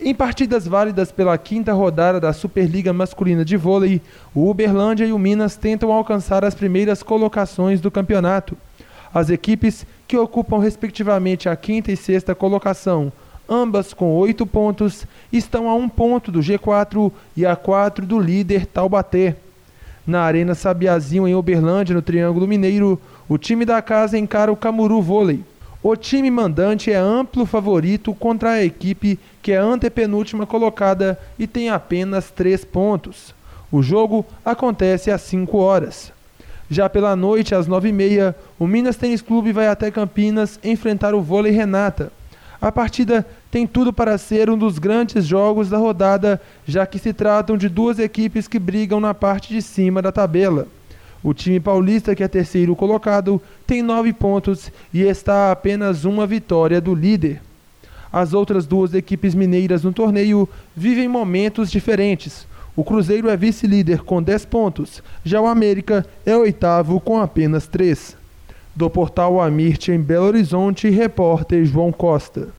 Em partidas válidas pela 5ª rodada da Superliga Masculina de Vôlei, o Uberlândia e o Minas tentam alcançar as primeiras colocações do campeonato. As equipes, que ocupam respectivamente a 5ª e 6ª colocação, ambas com 8 pontos, estão a 1 ponto do G4 e a 4 do líder Taubaté. Na Arena Sabiazinho, em Uberlândia, no Triângulo Mineiro, o time da casa encara o Camuru Vôlei. O time mandante é amplo favorito contra a equipe que é antepenúltima colocada e tem apenas 3 pontos. O jogo acontece às 5 horas. Já pela noite, às 9h30, o Minas Tênis Clube vai até Campinas enfrentar o Vôlei Renata. A partida tem tudo para ser um dos grandes jogos da rodada, já que se tratam de duas equipes que brigam na parte de cima da tabela. O time paulista, que é terceiro colocado, tem 9 pontos e está a apenas uma vitória do líder. As outras duas equipes mineiras no torneio vivem momentos diferentes. O Cruzeiro é vice-líder com 10 pontos, já o América é oitavo com apenas 3. Do portal Amirte em Belo Horizonte, repórter João Costa.